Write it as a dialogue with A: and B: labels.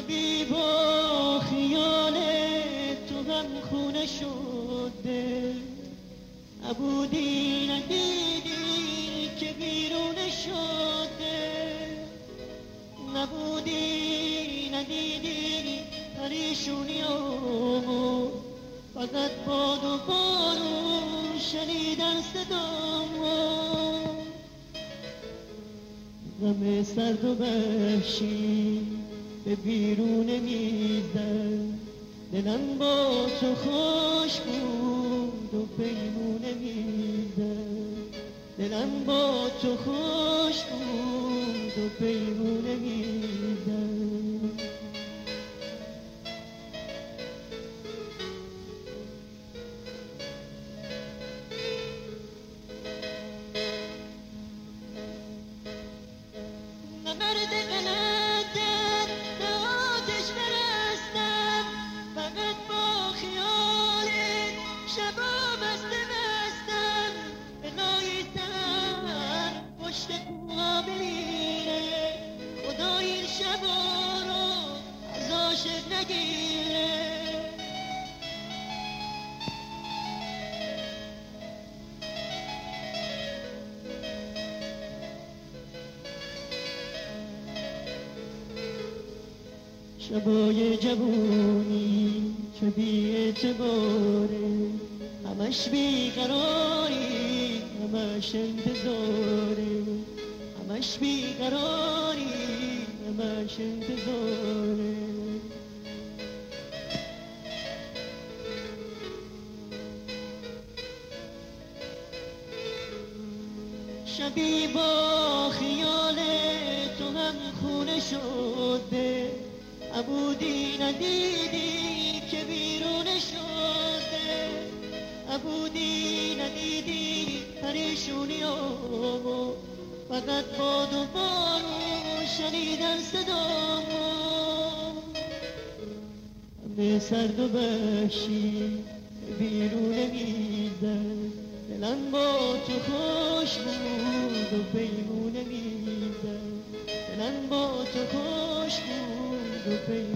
A: شبی با خیال تو هم خونه شده، نبودی ندیدی که بیرون شده، نبودی ندیدی پریشونیامو، فقط باد و بارون شنیدن صدامو، غم سرد و وحشی به بیرون میزد، دلم با تو خوش بود و پیمونه میزد، دلم با تو خوش بود و پیمونه میزد. مرد غلطم به آتش برستم، فقط با خیالت شبا بسته بستم، بنایستم پشت کوها بمیره، خدا این شبا رو از عاشق نگیره. شبای جوونی که بی اعتباره، همش بیقراری همش انتظاره، همش بیقراری همش انتظاره. شبی با خیال تو هم خونه شده، نبودی ندیدی که بیرون شده، نبودی ندیدی پریشونیامو، فقط باد و بارون شنیدن صدامو، همه سرد و وحشی بیرون میزد، دلم با تو خوش بود و پیمونه میزد، دلم با تو خوش بود و پیمونه